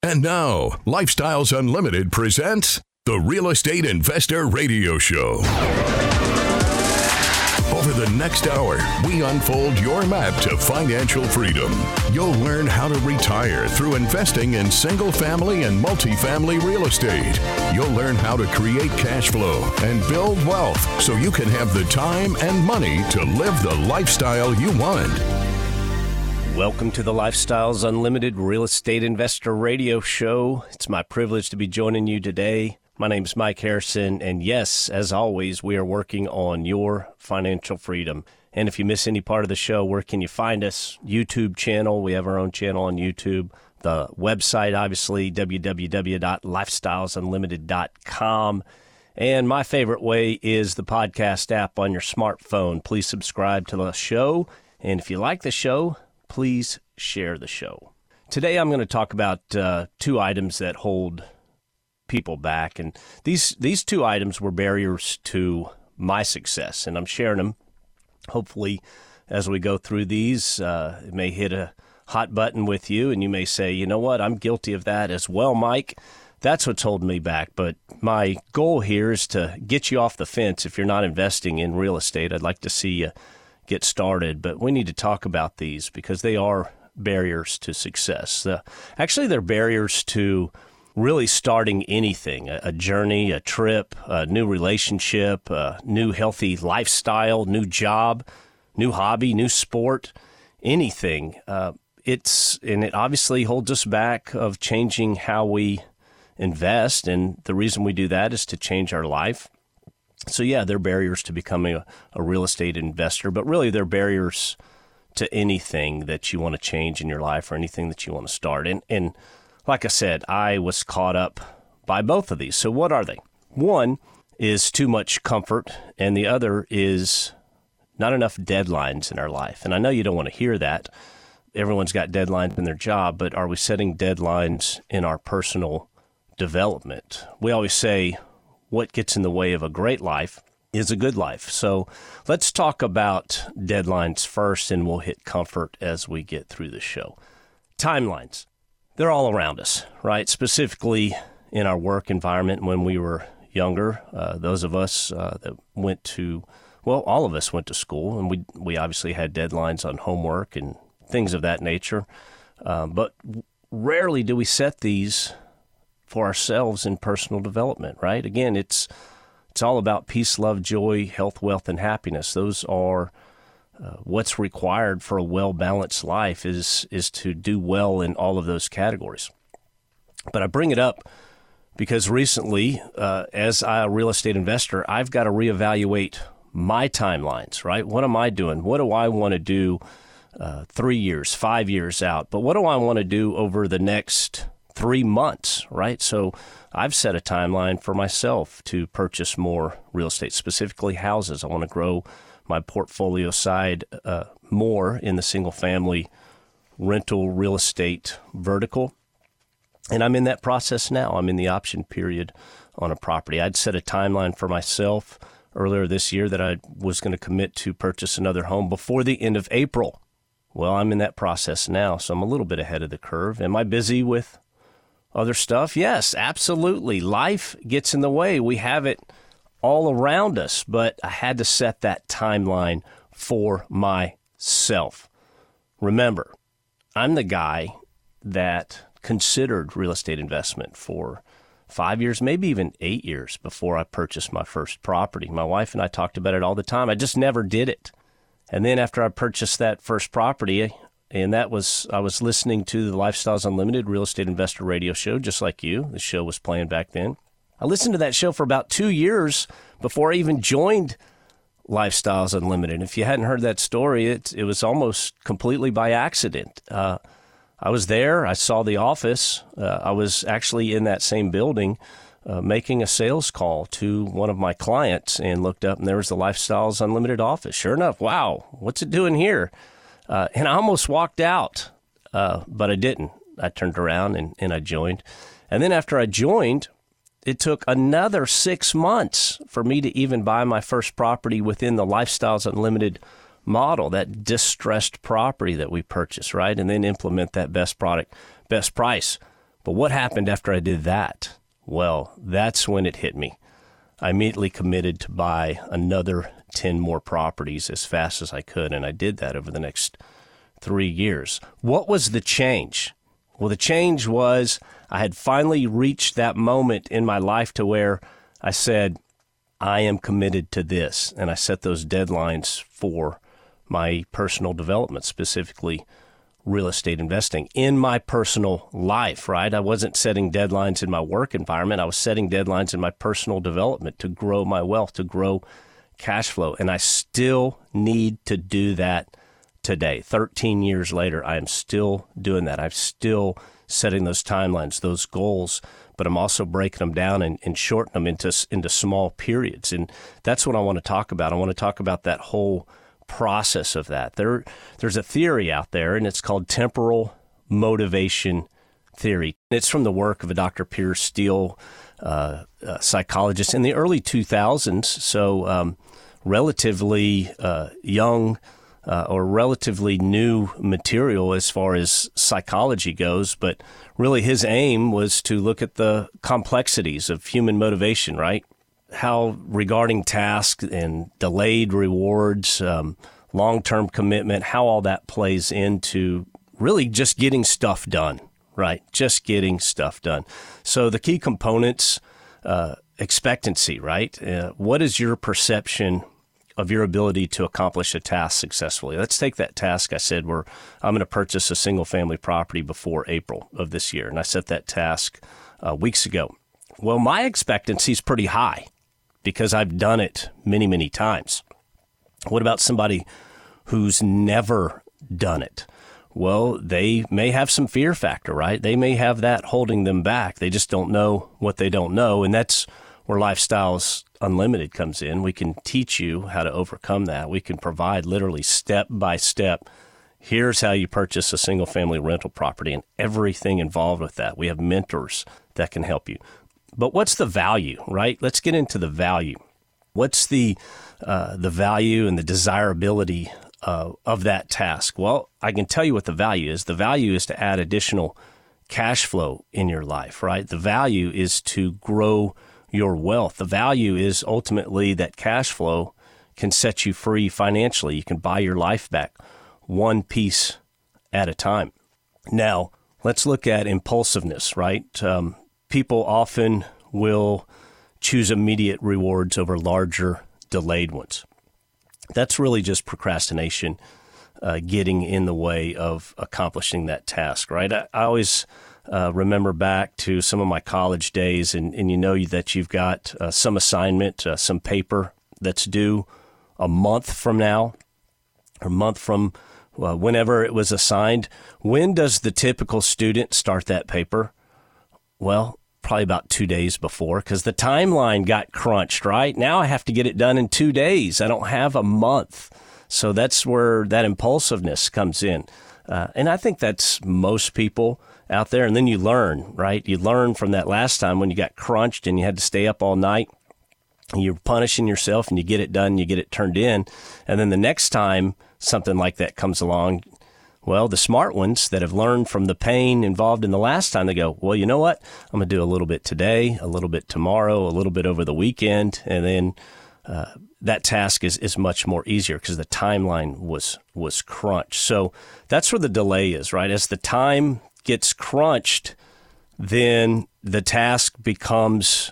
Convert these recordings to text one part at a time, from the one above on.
And now, Lifestyles Unlimited presents the Real Estate Investor Radio Show. Over the next hour, we unfold your map to financial freedom. You'll learn how to retire through investing in single-family and multifamily real estate. You'll learn how to create cash flow and build wealth so you can have the time and money to live the lifestyle you want. Welcome to the Lifestyles Unlimited Real Estate Investor Radio Show. It's my privilege to be joining you today. My name is Mike Harrison, and yes, as always, we are working on your financial freedom. And if you miss any part of the show, where can you find us? YouTube channel. We have our own channel on YouTube. The website, obviously, www.lifestylesunlimited.com. And my favorite way is the podcast app on your smartphone. Please subscribe to the show. And if you like the show, please share the show. Today, I'm going to talk about two items that hold people back. And these two items were barriers to my success. And I'm sharing them. Hopefully, as we go through these, it may hit a hot button with you. And you may say, you know what, I'm guilty of that as well, Mike. That's what's holding me back. But my goal here is to get you off the fence. If you're not investing in real estate, I'd like to see you get started. But we need to talk about these because they are barriers to success. Actually, they're barriers to really starting anything, a journey, a trip, a new relationship, a new healthy lifestyle, new job, new hobby, new sport, anything. It obviously holds us back of changing how we invest. And the reason we do that is to change our life. So yeah, they're barriers to becoming a real estate investor, but really they're barriers to anything that you want to change in your life or anything that you want to start. And like I said, I was caught up by both of these. So what are they? One is too much comfort, and the other is not enough deadlines in our life. And I know you don't want to hear that. Everyone's got deadlines in their job, but are we setting deadlines in our personal development? We always say what gets in the way of a great life is a good life. So let's talk about deadlines first, and we'll hit comfort as we get through the show. Timelines. They're all around us, right? Specifically in our work environment when we were younger. Those of us that went to, well, all of us went to school, and we obviously had deadlines on homework and things of that nature. But rarely do we set these for ourselves in personal development, right? Again, it's all about peace, love, joy, health, wealth, and happiness. Those are what's required for a well-balanced life is to do well in all of those categories. But I bring it up because recently, as a real estate investor, I've got to reevaluate my timelines, right? What am I doing? What do I want to do 3 years, 5 years out? But what do I want to do over the next 3 months, right? So I've set a timeline for myself to purchase more real estate, specifically houses. I want to grow my portfolio side more in the single-family rental real estate vertical. And I'm in that process now. I'm in the option period on a property. I'd set a timeline for myself earlier this year that I was going to commit to purchase another home before the end of April. Well, I'm in that process now, so I'm a little bit ahead of the curve. Am I busy with other stuff? Yes, absolutely. Life gets in the way. We have it all around us, but I had to set that timeline for myself. Remember, I'm the guy that considered real estate investment for 5 years, maybe even 8 years before I purchased my first property. My wife and I talked about it all the time. I just never did it. And then after I purchased that first property, and I was listening to the Lifestyles Unlimited Real Estate Investor Radio Show, just like you. The show was playing back then. I listened to that show for about 2 years before I even joined Lifestyles Unlimited. If you hadn't heard that story, it was almost completely by accident. I was there. I saw the office. I was actually in that same building making a sales call to one of my clients and looked up, and there was the Lifestyles Unlimited office. Sure enough, wow, what's it doing here? And I almost walked out, but I didn't. I turned around and I joined. And then after I joined, it took another 6 months for me to even buy my first property within the Lifestyles Unlimited model, that distressed property that we purchased, right? And then implement that best product, best price But what happened after I did that? Well, that's when it hit me. I immediately committed to buy another 10 more properties as fast as I could, and I did that over the next 3 years. What was the change? Well, the change was I had finally reached that moment in my life to where I said, I am committed to this, and I set those deadlines for my personal development, specifically real estate investing in my personal life, right? I wasn't setting deadlines in my work environment. I was setting deadlines in my personal development to grow my wealth, to grow cash flow. And I still need to do that today. 13 years later, I am still doing that. I'm still setting those timelines, those goals, but I'm also breaking them down and shortening them into small periods. And that's what I want to talk about. I want to talk about that whole process of that. There's a theory out there, and it's called temporal motivation theory. It's from the work of a Dr. Piers Steel, a psychologist in the early 2000s, so relatively young or relatively new material as far as psychology goes, but really his aim was to look at the complexities of human motivation, right? How regarding tasks and delayed rewards, long-term commitment, how all that plays into really just getting stuff done, right? Just getting stuff done. So the key components, expectancy, right? What is your perception of your ability to accomplish a task successfully? Let's take that task. I said, I'm going to purchase a single-family property before April of this year, and I set that task weeks ago. Well, my expectancy is pretty high, because I've done it many, many times. What about somebody who's never done it? Well, they may have some fear factor, right? They may have that holding them back. They just don't know what they don't know. And that's where Lifestyles Unlimited comes in. We can teach you how to overcome that. We can provide literally step by step. Here's how you purchase a single family rental property and everything involved with that. We have mentors that can help you. But what's the value, right? Let's get into the value. What's the value and the desirability of that task? Well, I can tell you what the value is. The value is to add additional cash flow in your life, right? The value is to grow your wealth. The value is ultimately that cash flow can set you free financially. You can buy your life back one piece at a time. Now, let's look at impulsiveness, right? People often will choose immediate rewards over larger, delayed ones. That's really just procrastination getting in the way of accomplishing that task, right? I always remember back to some of my college days, and you know that you've got some assignment, some paper that's due a month from now, or a month from whenever it was assigned. When does the typical student start that paper? Well, probably about 2 days before, because the timeline got crunched, right? Now I have to get it done in 2 days. I don't have a month. So that's where that impulsiveness comes in. And I think that's most people out there. And then you learn, right? You learn from that last time when you got crunched and you had to stay up all night. You're punishing yourself and you get it done, you get it turned in. And then the next time something like that comes along, well, the smart ones that have learned from the pain involved in the last time, they go, well, you know what? I'm going to do a little bit today, a little bit tomorrow, a little bit over the weekend. And then that task is much more easier because the timeline was crunched. So that's where the delay is, right? As the time gets crunched, then the task becomes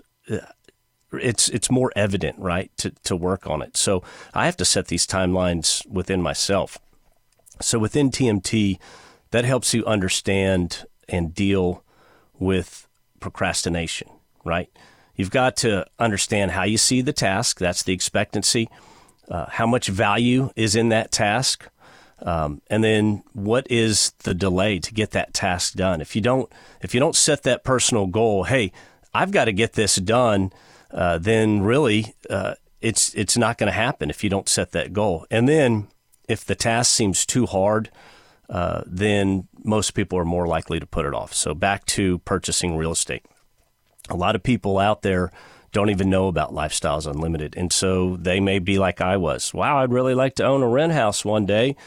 it's more evident, right, to work on it. So I have to set these timelines within myself. So within TMT, that helps you understand and deal with procrastination, right? You've got to understand how you see the task. That's the expectancy. How much value is in that task? And then what is the delay to get that task done? If you don't set that personal goal, hey, I've got to get this done, then really it's not going to happen if you don't set that goal. And then if the task seems too hard, then most people are more likely to put it off. So back to purchasing real estate. A lot of people out there don't even know about Lifestyles Unlimited. And so they may be like I was. Wow, I'd really like to own a rent house one day.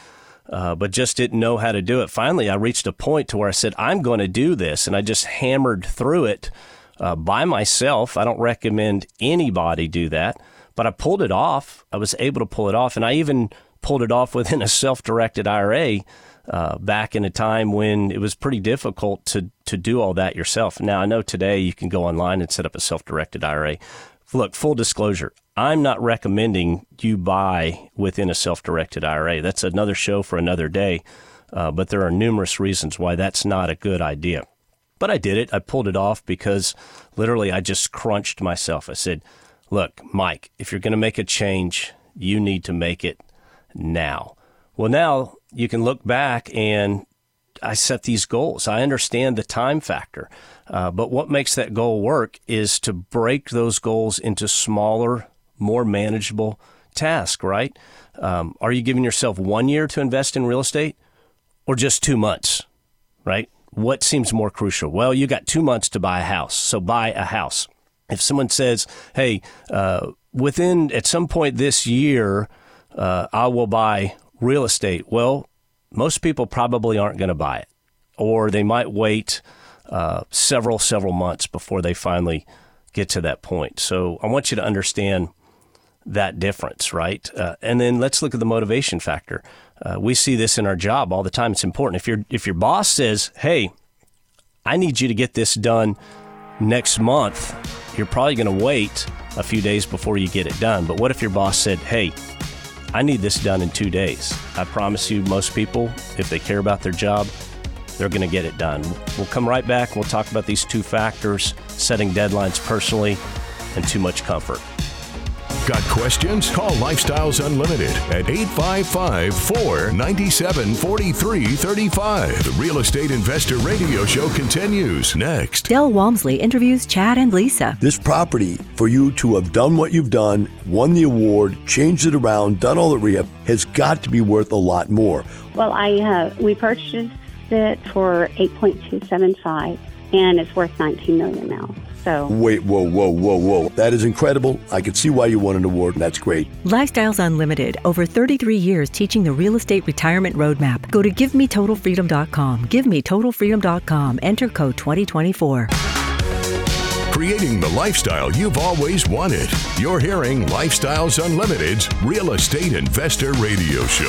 but just didn't know how to do it. Finally, I reached a point to where I said, I'm going to do this. And I just hammered through it by myself. I don't recommend anybody do that, but I pulled it off. I was able to pull it off. And I even pulled it off within a self-directed IRA back in a time when it was pretty difficult to do all that yourself. Now, I know today you can go online and set up a self-directed IRA. Look, full disclosure, I'm not recommending you buy within a self-directed IRA. That's another show for another day, but there are numerous reasons why that's not a good idea. But I did it. I pulled it off because literally I just crunched myself. I said, look, Mike, if you're going to make a change, you need to make it now. Well, now you can look back and I set these goals. I understand the time factor, but what makes that goal work is to break those goals into smaller, more manageable tasks, right? Are you giving yourself 1 year to invest in real estate or just 2 months, right? What seems more crucial? Well, you got 2 months to buy a house, so buy a house. If someone says, hey, at some point this year, I will buy real estate. Well, most people probably aren't going to buy it, or they might wait several months before they finally get to that point. So I want you to understand that difference, right? And then let's look at the motivation factor. We see this in our job all the time. It's important. If your boss says, hey, I need you to get this done next month, you're probably going to wait a few days before you get it done. But what if your boss said, hey, I need this done in 2 days? I promise you, most people, if they care about their job, they're going to get it done. We'll come right back. We'll talk about these two factors, setting deadlines personally and too much comfort. Got questions? Call Lifestyles Unlimited at 855-497-4335. The Real Estate Investor Radio Show continues next. Del Walmsley interviews Chad and Lisa. This property, for you to have done what you've done, won the award, changed it around, done all the rehab, has got to be worth a lot more. Well, we purchased it for $8.275, and it's worth $19 million now. So. Wait, whoa. That is incredible. I can see why you won an award, and that's great. Lifestyles Unlimited, over 33 years teaching the real estate retirement roadmap. Go to GiveMeTotalFreedom.com. GiveMeTotalFreedom.com. Enter code 2024. Creating the lifestyle you've always wanted. You're hearing Lifestyles Unlimited's Real Estate Investor Radio Show.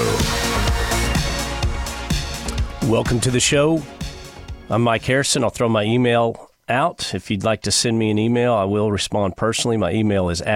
Welcome to the show. I'm Mike Harrison. I'll throw my email out. If you'd like to send me an email, I will respond personally. My email is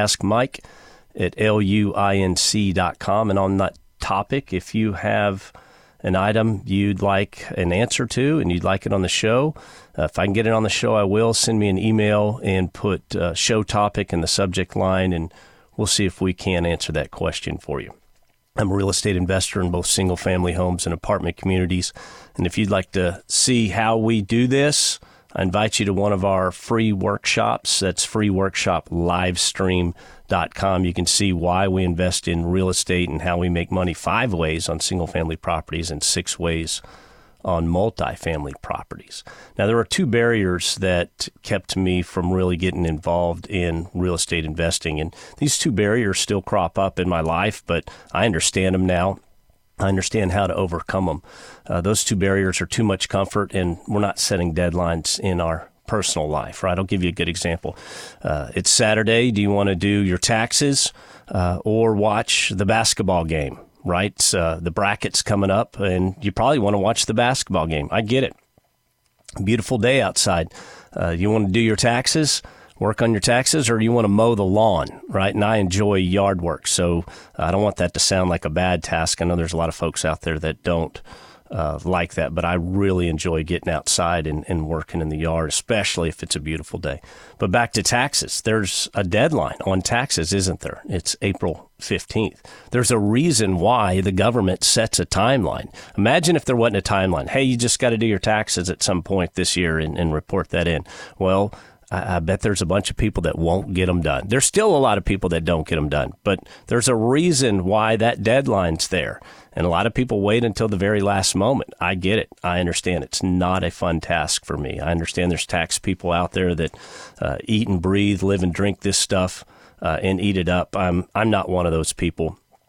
askmike@luinc.com. And on that topic, if you have an item you'd like an answer to and you'd like it on the show, if I can get it on the show, I will. Send me an email and put show topic in the subject line, and we'll see if we can answer that question for you. I'm a real estate investor in both single-family homes and apartment communities. And if you'd like to see how we do this, I invite you to one of our free workshops. That's freeworkshoplivestream.com. You can see why we invest in real estate and how we make money 5 ways on single-family properties and 6 ways on multifamily properties. Now, there were 2 barriers that kept me from really getting involved in real estate investing. And these 2 barriers still crop up in my life, but I understand them now. I understand how to overcome them. Those 2 barriers are too much comfort, and we're not setting deadlines in our personal life, right? I'll give you a good example. It's Saturday. Do you want to do your taxes or watch the basketball game, right? The bracket's coming up, and you probably want to watch the basketball game. I get it. Beautiful day outside. You want to do your taxes? Work on your taxes, or you want to mow the lawn, right? And I enjoy yard work, so I don't want that to sound like a bad task. I know there's a lot of folks out there that don't like that, but I really enjoy getting outside and working in the yard, especially if it's a beautiful day. But back to taxes. There's a deadline on taxes, isn't there? It's April 15th. There's a reason why the government sets a timeline. Imagine if there wasn't a timeline. Hey, you just got to do your taxes at some point this year and report that in. Well, I bet there's a bunch of people that won't get them done. There's still a lot of people that don't get them done, but there's a reason why that deadline's there. And a lot of people wait until the very last moment. I get it. I understand it's not a fun task for me. I understand there's tax people out there that eat and breathe, live and drink this stuff and eat it up. I'm not one of those people.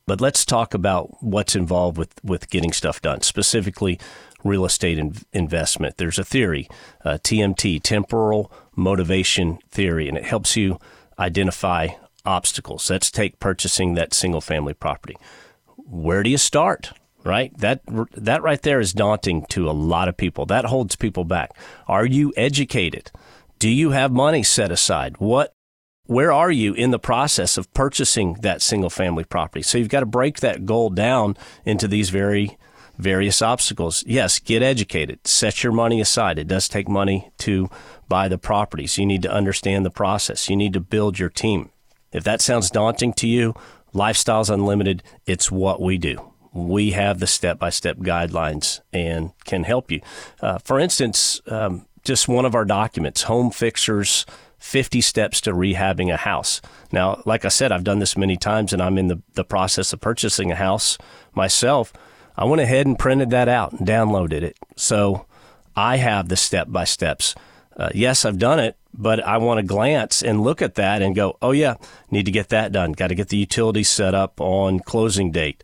But let's talk about what's involved with getting stuff done, specifically real estate investment. There's a theory, TMT, temporal motivation theory, and it helps you identify obstacles. Let's take purchasing that single family property. Where do you start? Right? That right there is daunting to a lot of people. That holds people back. Are you educated? Do you have money set aside? Where are you in the process of purchasing that single family property? So you've got to break that goal down into these various obstacles. Yes, get educated. Set your money aside. It does take money to buy the property. So you need to understand the process. You need to build your team. If that sounds daunting to you, Lifestyles Unlimited, it's what we do. We have the step-by-step guidelines and can help you. For instance, just one of our documents, Home Fixers, 50 Steps to Rehabbing a House. Now, like I said, I've done this many times, and I'm in the process of purchasing a house myself. I went ahead and printed that out and downloaded it. So I have the step-by-steps. Yes, I've done it, but I want to glance and look at that and go, oh, yeah, need to get that done. Got to get the utilities set up on closing date.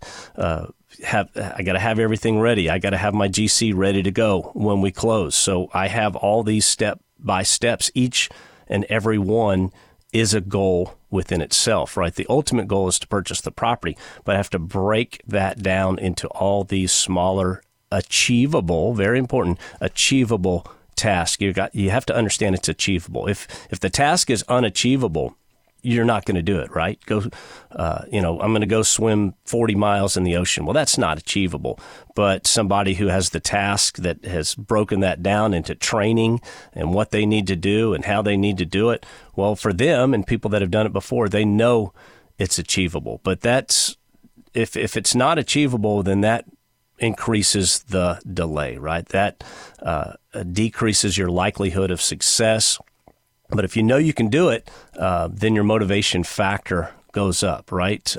I got to have everything ready. I got to have my GC ready to go when we close. So I have all these step-by-steps. Each and every one is a goal within itself, right? The ultimate goal is to purchase the property, but I have to break that down into all these smaller, achievable, very important, achievable tasks. You have to understand it's achievable. If the task is unachievable, you're not going to do it, right? I'm going to go swim 40 miles in the ocean. Well, that's not achievable. But somebody who has the task that has broken that down into training and what they need to do and how they need to do it, well, for them and people that have done it before, they know it's achievable. But that's if it's not achievable, then that increases the delay, right? That decreases your likelihood of success. But if you know you can do it, then your motivation factor goes up, right?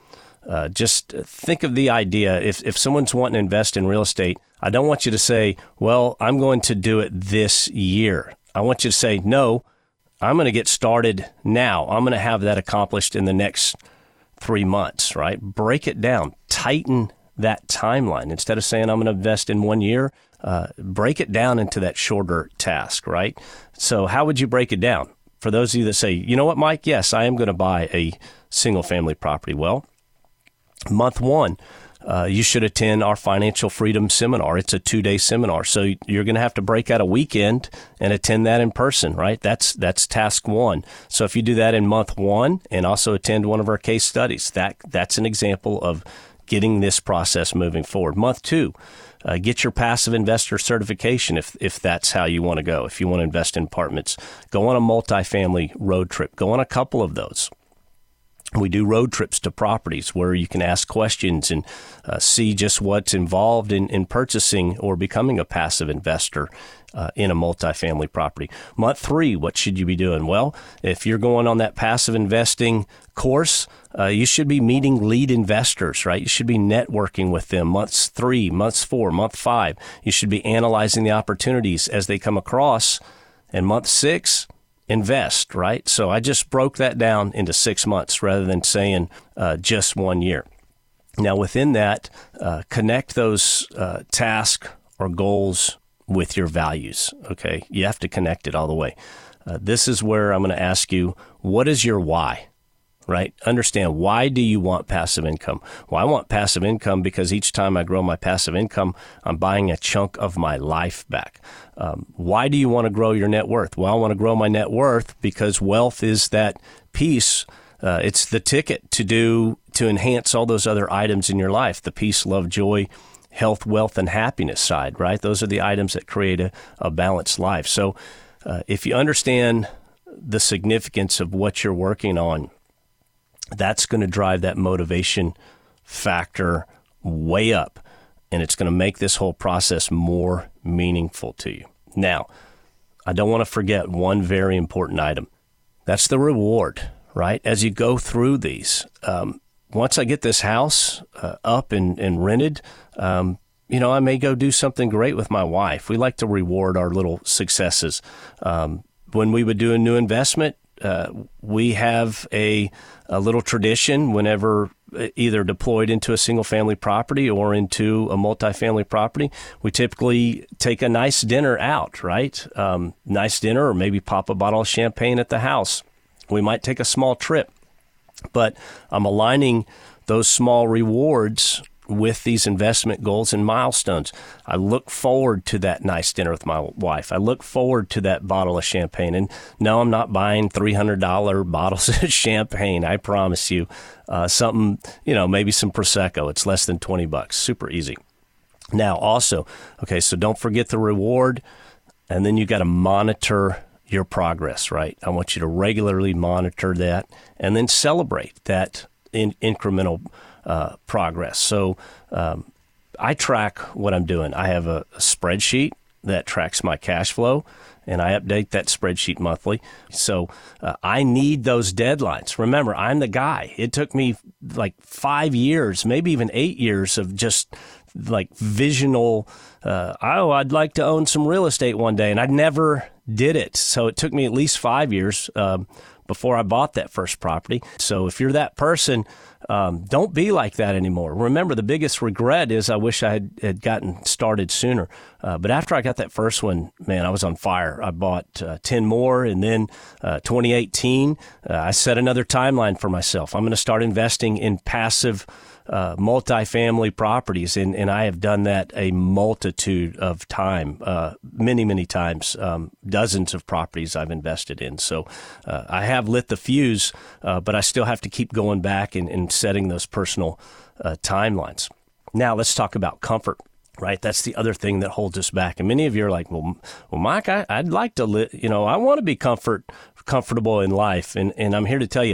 Just think of the idea. If someone's wanting to invest in real estate, I don't want you to say, well, I'm going to do it this year. I want you to say, no, I'm going to get started now. I'm going to have that accomplished in the next 3 months, right? Break it down. Tighten that timeline. Instead of saying I'm going to invest in 1 year, break it down into that shorter task, right? So how would you break it down? For those of you that say, you know what, Mike, yes, I am going to buy a single family property. Well, month 1, you should attend our Financial Freedom Seminar. It's a 2-day seminar. So you're going to have to break out a weekend and attend that in person, right? That's task 1. So if you do that in month 1 and also attend one of our case studies, that's an example of getting this process moving forward. Month 2, get your passive investor certification if that's how you want to go. If you want to invest in apartments, go on a multifamily road trip. Go on a couple of those. We do road trips to properties where you can ask questions and see just what's involved in purchasing or becoming a passive investor in a multifamily property. Month 3, what should you be doing? Well, if you're going on that passive investing course, you should be meeting lead investors, right? You should be networking with them. Months 3, months 4, month 5, you should be analyzing the opportunities as they come across. And month 6, invest, right? So I just broke that down into 6 months rather than saying just 1 year. Now, within that, connect those tasks or goals with your values, okay? You have to connect it all the way. This is where I'm going to ask you, what is your why, right? Understand, why do you want passive income? Well, I want passive income because each time I grow my passive income, I'm buying a chunk of my life back. Why do you want to grow your net worth? Well, I want to grow my net worth because wealth is that piece. It's the ticket to enhance all those other items in your life, the peace, love, joy, health, wealth, and happiness side, right? Those are the items that create a balanced life. So if you understand the significance of what you're working on, that's going to drive that motivation factor way up, and it's going to make this whole process more meaningful to you. Now, I don't want to forget one very important item. That's the reward, right? As you go through these, once I get this house up and rented, I may go do something great with my wife. We like to reward our little successes. When we would do a new investment, we have a little tradition whenever either deployed into a single-family property or into a multifamily property, we typically take a nice dinner out, right? Nice dinner, or maybe pop a bottle of champagne at the house. We might take a small trip, but I'm aligning those small rewards with these investment goals and milestones. I look forward to that nice dinner with my wife. I look forward to that bottle of champagne. And no, I'm not buying $300 bottles of champagne. I promise you. Something, maybe some Prosecco. It's less than $20. Super easy. Now, also, okay, so don't forget the reward. And then you got to monitor your progress, right? I want you to regularly monitor that and then celebrate that incremental progress. So I track what I'm doing. I have a spreadsheet that tracks my cash flow, and I update that spreadsheet monthly. So I need those deadlines. Remember, I'm the guy. It took me like 5 years, maybe even 8 years of just like visional, I'd like to own some real estate one day, and I never did it. So it took me at least 5 years before I bought that first property. So if you're that person, don't be like that anymore. Remember, the biggest regret is I wish I had gotten started sooner. But after I got that first one, man, I was on fire. I bought 10 more, and then 2018, I set another timeline for myself. I'm going to start investing in passive multifamily properties, and I have done that a multitude of time, many times, dozens of properties I've invested in. So I have lit the fuse, but I still have to keep going back and setting those personal timelines. Now let's talk about comfort. Right, that's the other thing that holds us back. And many of you are like, well, Mike, I'd like to live. I want to be comfortable in life, and I'm here to tell you,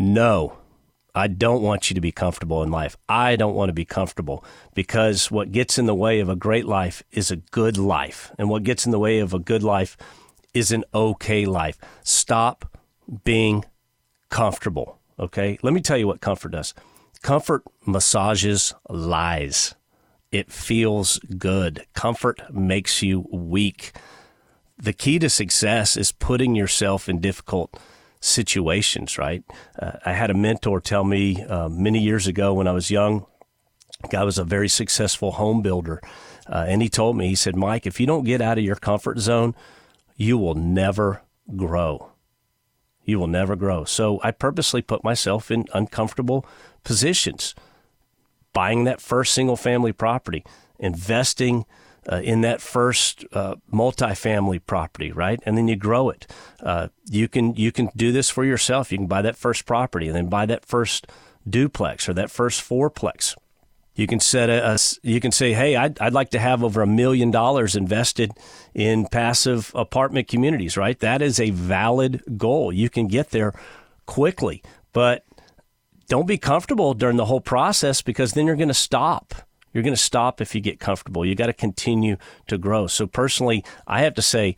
no. I don't want you to be comfortable in life. I don't want to be comfortable, because what gets in the way of a great life is a good life. And what gets in the way of a good life is an okay life. Stop being comfortable, okay? Let me tell you what comfort does. Comfort massages lies. It feels good. Comfort makes you weak. The key to success is putting yourself in difficult situations, right? I had a mentor tell me many years ago when I was young. The guy was a very successful home builder, and he told me, he said, Mike, if you don't get out of your comfort zone, you will never grow. You will never grow. So I purposely put myself in uncomfortable positions, buying that first single-family property, investing in that first multifamily property, right? And then you grow it. You can do this for yourself. You can buy that first property and then buy that first duplex or that first fourplex. You can you can say, hey, I'd like to have over $1 million invested in passive apartment communities, right? That is a valid goal. You can get there quickly, but don't be comfortable during the whole process, because then you're going to stop. You're going to stop if you get comfortable. You got to continue to grow. So personally, I have to say,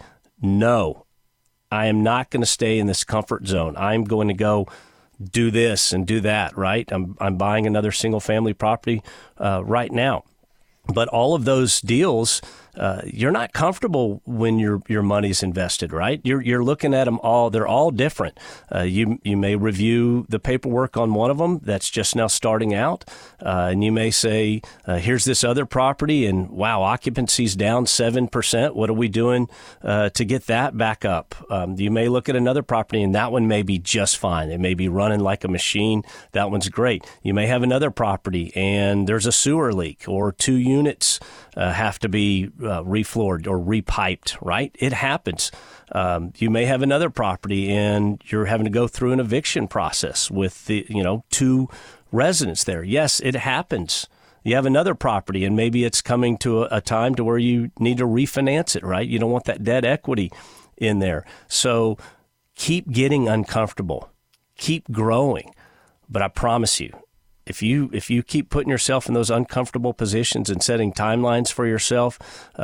no, I am not going to stay in this comfort zone. I'm going to go do this and do that, right? I'm buying another single family property right now. But all of those deals, you're not comfortable when your money's invested, right? You're looking at them all; they're all different. You may review the paperwork on one of them that's just now starting out, and you may say, "Here's this other property, and wow, occupancy's down 7%. What are we doing to get that back up?" You may look at another property, and that one may be just fine. It may be running like a machine. That one's great. You may have another property, and there's a sewer leak, or 2 units have to be refloored or repiped, right? It happens. You may have another property and you're having to go through an eviction process with the 2 residents there. Yes, it happens. You have another property and maybe it's coming to a time to where you need to refinance it, right? You don't want that debt equity in there. So keep getting uncomfortable. Keep growing. But I promise you, if you keep putting yourself in those uncomfortable positions and setting timelines for yourself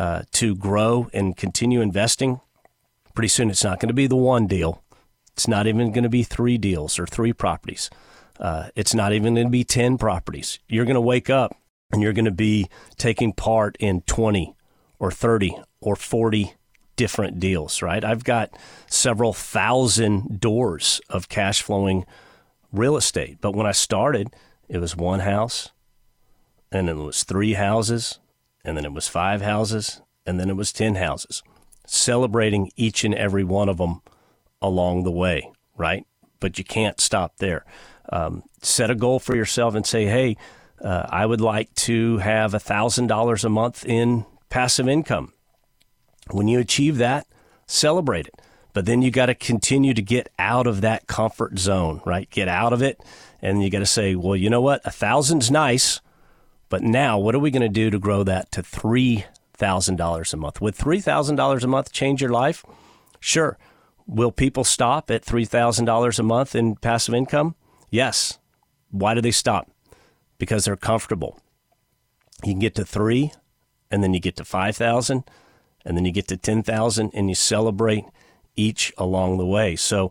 to grow and continue investing, pretty soon it's not going to be the one deal. It's not even going to be 3 deals or 3 properties. It's not even going to be 10 properties. You're going to wake up and you're going to be taking part in 20 or 30 or 40 different deals, right? I've got several thousand doors of cash flowing real estate. But when I started, it was one house, and then it was 3 houses, and then it was 5 houses, and then it was 10 houses, celebrating each and every one of them along the way, right? But you can't stop there. Set a goal for yourself and say, hey, I would like to have $1,000 a month in passive income. When you achieve that, celebrate it. But then you got to continue to get out of that comfort zone, right? Get out of it. And you got to say, well, you know what? 1,000's nice, but now what are we going to do to grow that to $3,000 a month? Would $3,000 a month change your life? Sure. Will people stop at $3,000 a month in passive income? Yes. Why do they stop? Because they're comfortable. You can get to 3, and then you get to 5,000, and then you get to 10,000, and you celebrate each along the way. So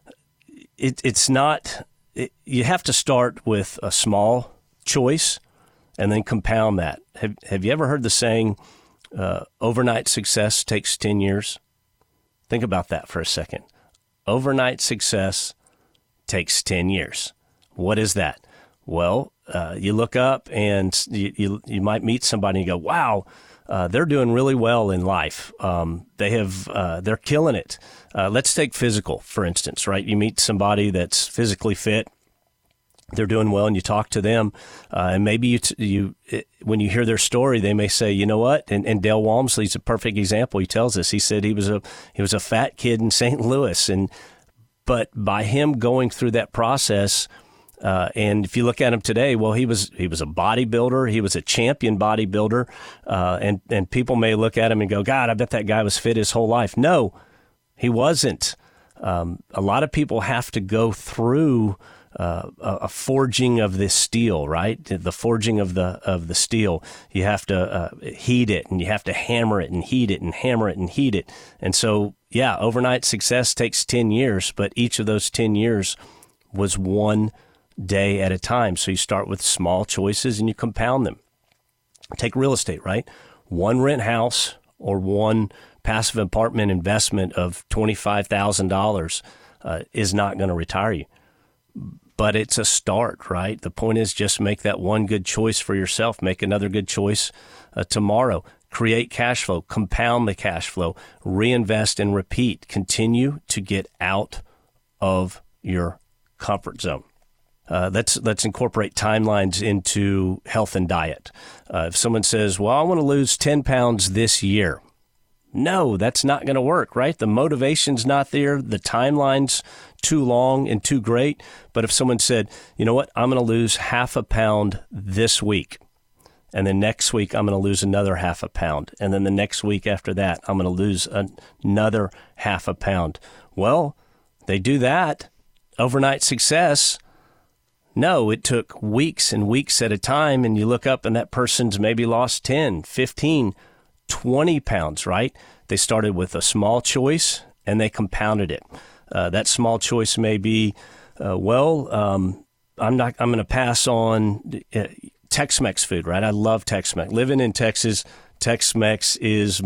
it's not, you have to start with a small choice and then compound that. Have you ever heard the saying, overnight success takes 10 years? Think about that for a second. Overnight success takes 10 years. What is that? Well, you look up and you might meet somebody and you go, wow, they're doing really well in life. They're killing it. Let's take physical, for instance, right? You meet somebody that's physically fit. They're doing well, and you talk to them, and maybe when you hear their story, they may say, you know what? And Dale Walmsley's a perfect example. He tells us, he said he was a fat kid in St. Louis, but by him going through that process, and if you look at him today, well, he was a bodybuilder. He was a champion bodybuilder, and people may look at him and go, God, I bet that guy was fit his whole life. No, he wasn't. A lot of people have to go through a forging of this steel, right? The forging of the steel. You have to heat it, and you have to hammer it and heat it and hammer it and heat it. And so, yeah, overnight success takes 10 years, but each of those 10 years was one day at a time. So you start with small choices and you compound them. Take real estate, right? One rent house or one passive apartment investment of $25,000 is not going to retire you. But it's a start, right? The point is just make that one good choice for yourself. Make another good choice tomorrow. Create cash flow. Compound the cash flow. Reinvest and repeat. Continue to get out of your comfort zone. Let's incorporate timelines into health and diet. If someone says, well, I want to lose 10 pounds this year. No, that's not going to work, right? The motivation's not there. The timeline's too long and too great. But if someone said, you know what, I'm going to lose half a pound this week, and then next week I'm going to lose another half a pound, and then the next week after that I'm going to lose another half a pound. Well, they do that. Overnight success. No, it took weeks and weeks at a time, and you look up and that person's maybe lost 10, 15, 20 pounds, right? They started with a small choice and they compounded it. That small choice may be, I'm going to pass on Tex-Mex food, right? I love Tex-Mex. Living in Texas, Tex-Mex is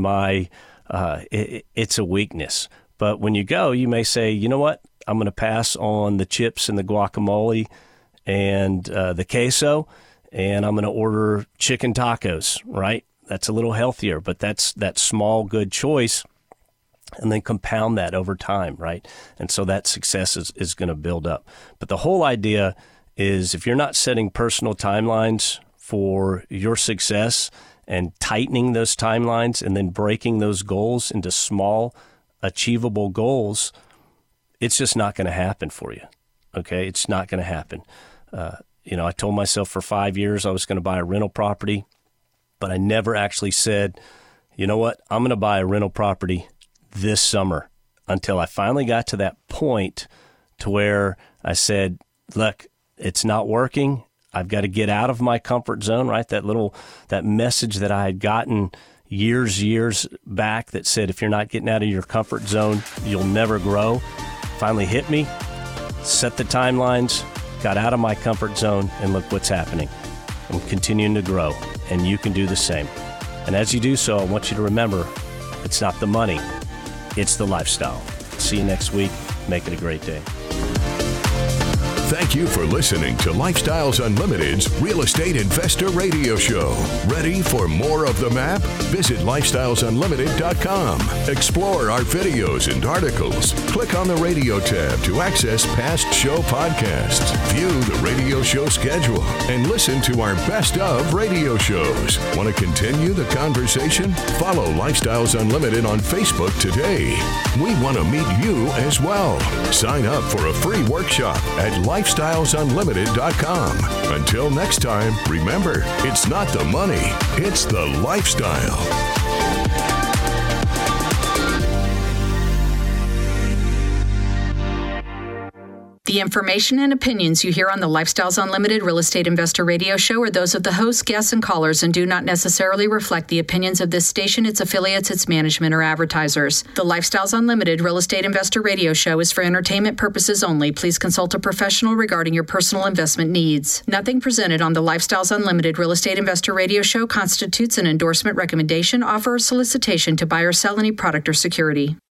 it's a weakness. But when you go, you may say, you know what? I'm going to pass on the chips and the guacamole and the queso, and I'm going to order chicken tacos, right? That's a little healthier, but that's that small good choice, and then compound that over time, right? And so that success is going to build up. But the whole idea is if you're not setting personal timelines for your success and tightening those timelines and then breaking those goals into small, achievable goals, it's just not going to happen for you, okay? It's not going to happen. I told myself for 5 years I was going to buy a rental property, but I never actually said, you know what, I'm going to buy a rental property this summer, until I finally got to that point to where I said, look, it's not working. I've got to get out of my comfort zone, right? That message that I had gotten years back that said, if you're not getting out of your comfort zone, you'll never grow, finally hit me, set the timelines, got out of my comfort zone, and look what's happening. I'm continuing to grow, and you can do the same. And as you do so, I want you to remember, it's not the money, it's the lifestyle. See you next week. Make it a great day. Thank you for listening to Lifestyles Unlimited's Real Estate Investor Radio Show. Ready for more of the map? Visit lifestylesunlimited.com. Explore our videos and articles. Click on the radio tab to access past show podcasts. View the radio show schedule and listen to our best of radio shows. Want to continue the conversation? Follow Lifestyles Unlimited on Facebook today. We want to meet you as well. Sign up for a free workshop at lifestylesunlimited.com. Until next time, remember, it's not the money, it's the lifestyle. The information and opinions you hear on the Lifestyles Unlimited Real Estate Investor Radio Show are those of the hosts, guests, and callers and do not necessarily reflect the opinions of this station, its affiliates, its management, or advertisers. The Lifestyles Unlimited Real Estate Investor Radio Show is for entertainment purposes only. Please consult a professional regarding your personal investment needs. Nothing presented on the Lifestyles Unlimited Real Estate Investor Radio Show constitutes an endorsement, recommendation, offer, or solicitation to buy or sell any product or security.